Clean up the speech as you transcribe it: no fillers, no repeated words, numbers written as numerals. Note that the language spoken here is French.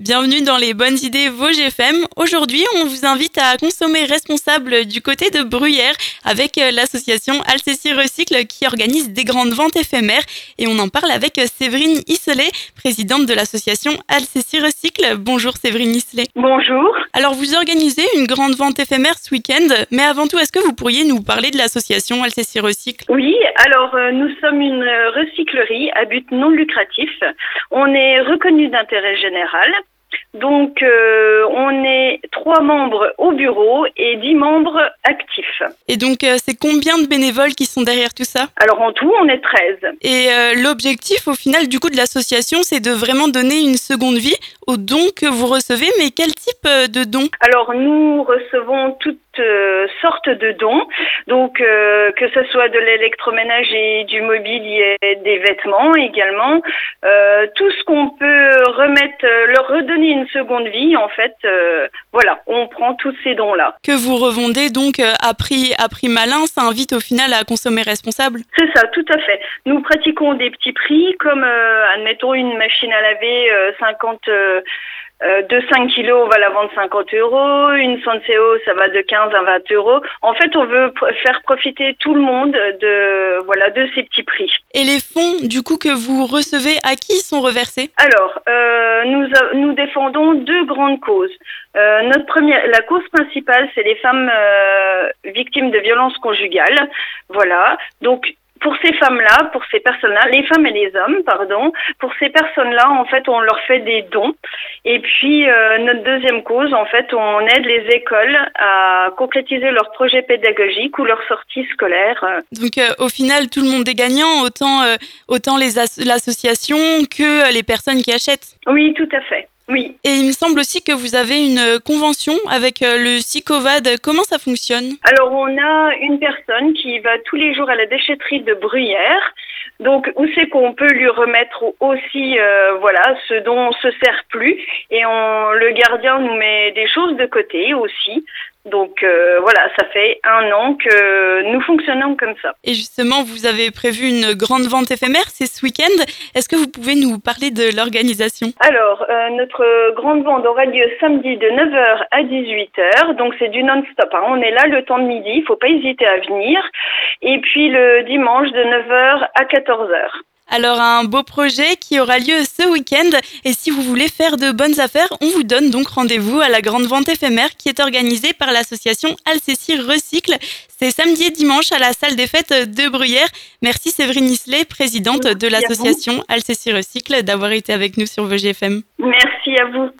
Bienvenue dans les bonnes idées Vosges FM. Aujourd'hui, on vous invite à consommer responsable du côté de Bruyères avec l'association Alcessi Recycle qui organise des grandes ventes éphémères. Et on en parle avec Séverine Isselet, présidente de l'association Alcessi Recycle. Bonjour Séverine Isselet. Bonjour. Alors vous organisez une grande vente éphémère ce week-end, mais avant tout, est-ce que vous pourriez nous parler de l'association Alcessi Recycle ? Oui, alors nous sommes une recyclerie à but non lucratif. On est reconnu d'intérêt général. Donc, on est 3 membres au bureau et 10 membres actifs. Et donc, c'est combien de bénévoles qui sont derrière tout ça ? Alors, en tout, on est 13. Et l'objectif, au final, du coup, de l'association, c'est de vraiment donner une seconde vie aux dons que vous recevez. Mais quel type de dons ? Alors, nous recevons toutes sortes de dons. Donc, que ce soit de l'électroménager, du mobilier, des vêtements également. Tout ce qu'on peut leur redonner une seconde vie, en fait, voilà, on prend tous ces dons-là. Que vous revendez donc à prix malin, ça invite au final à consommer responsable ? C'est ça, tout à fait. Nous pratiquons des petits prix comme, admettons, une machine à laver de 5 kilos, on va la vendre 50 €. Une Senseo, ça va de 15 à 20 €. En fait, on veut faire profiter tout le monde de ces petits prix. Et les fonds, du coup, que vous recevez, à qui sont reversés ? Alors, nous défendons 2 grandes causes. La cause principale, c'est les femmes victimes de violences conjugales. Voilà. Donc, pour ces femmes-là, pour ces personnes-là, les femmes et les hommes, pour ces personnes-là, en fait, on leur fait des dons. Et puis, notre deuxième cause, en fait, on aide les écoles à concrétiser leurs projets pédagogiques ou leurs sorties scolaires. Donc, au final, tout le monde est gagnant, autant l'association que les personnes qui achètent. Oui, tout à fait. Oui. Et il me semble aussi que vous avez une convention avec le Sicovad. Comment ça fonctionne ? Alors, on a une personne qui va tous les jours à la déchetterie de Bruyères. Donc, où c'est qu'on peut lui remettre aussi, ce dont on se sert plus. Et le gardien nous met des choses de côté aussi. Donc ça fait 1 an que nous fonctionnons comme ça. Et justement, vous avez prévu une grande vente éphémère, c'est ce week-end. Est-ce que vous pouvez nous parler de l'organisation ? Alors, notre grande vente aura lieu samedi de 9h à 18h. Donc c'est du non-stop. On est là le temps de midi, il ne faut pas hésiter à venir. Et puis le dimanche de 9h à 14h. Alors un beau projet qui aura lieu ce week-end et si vous voulez faire de bonnes affaires, on vous donne donc rendez-vous à la grande vente éphémère qui est organisée par l'association Alcessi Recycle. C'est samedi et dimanche à la salle des fêtes de Bruyères. Merci Séverine Isselet, présidente de l'association Alcessi Recycle, d'avoir été avec nous sur Vosges FM. Merci à vous.